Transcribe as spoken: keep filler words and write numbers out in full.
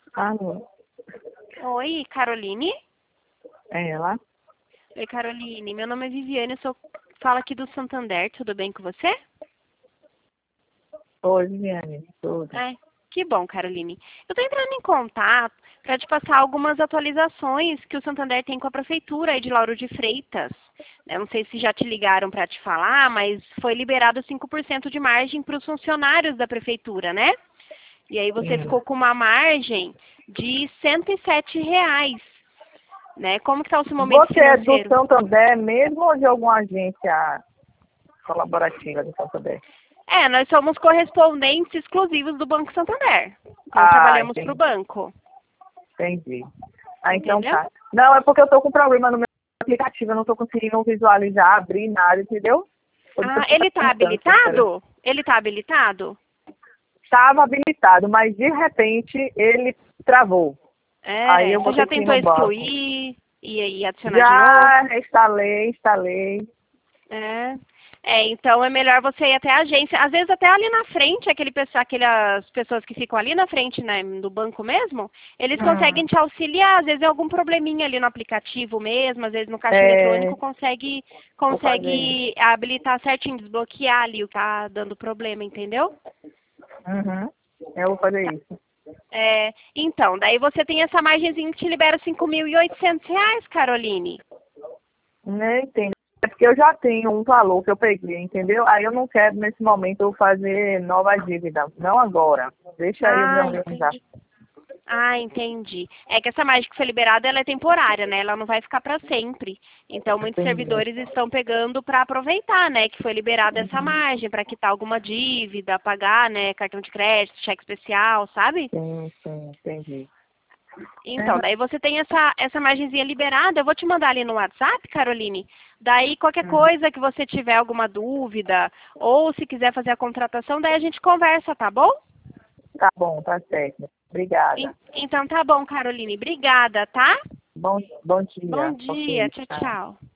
Alô, Oi, Caroline? é ela? Oi, Caroline. Meu nome é Viviane, eu sou... falo aqui do Santander. Tudo bem com você? Oi, Viviane, tudo. É, que bom, Caroline. Eu estou entrando em contato para te passar algumas atualizações que o Santander tem com a Prefeitura aí de Lauro de Freitas. Eu não sei se já te ligaram para te falar, mas foi liberado cinco por cento de margem para os funcionários da Prefeitura, né? E aí você Hum. ficou com uma margem de cento e sete reais, né? Como que está o seu momento Você é do financeiro? Santander mesmo ou de alguma agência colaborativa do Santander? É, nós somos correspondentes exclusivos do Banco Santander. Nós Ah, trabalhamos para o entendi. banco, Entendi. Ah, então entendeu? tá. Não, é porque eu tô com problema no meu aplicativo, eu não tô conseguindo visualizar, abrir nada, entendeu? Por isso Ah, eu tô ele está perguntando, sincera. habilitado? Ele está habilitado? Estava habilitado, mas de repente ele travou. Aí É, eu você vou já ter que ir tentou no banco. excluir e, e adicionar de novo? Já instalei, instalei. É. É, então é melhor você ir até a agência. Às vezes até ali na frente, aquele pessoa, aquelas pessoas que ficam ali na frente, né, do banco mesmo, eles Hum. conseguem te auxiliar. Às vezes é algum probleminha ali no aplicativo mesmo, às vezes no caixa É, eletrônico consegue, vou fazer isso. consegue habilitar certinho, desbloquear ali o que tá dando problema, entendeu? Uhum. Eu vou fazer isso. É, então, daí você tem essa margenzinha que te libera cinco mil e oitocentos reais, Caroline. Nem entendo. É porque eu já tenho um valor que eu peguei, entendeu? Aí eu não quero, nesse momento, eu fazer nova dívida. Não agora. Deixa aí eu me Ah, organizar. entendi. Ah, entendi. É que essa margem que foi liberada, ela é temporária, né? Ela não vai ficar para sempre. Então, muitos Entendi. servidores estão pegando para aproveitar, né? Que foi liberada essa Uhum. margem para quitar alguma dívida, pagar, né? Cartão de crédito, cheque especial, sabe? Sim, sim, entendi. É, Então, daí você tem essa, essa margenzinha liberada. Eu vou te mandar ali no WhatsApp, Caroline. Daí, qualquer hum, coisa que você tiver alguma dúvida, ou se quiser fazer a contratação, daí a gente conversa, tá bom? tá bom, tá certo. Obrigada. En- Então, tá bom, Caroline. Obrigada, tá? Bom, bom Bom dia. dia. Ok, Tchau, tchau. tchau.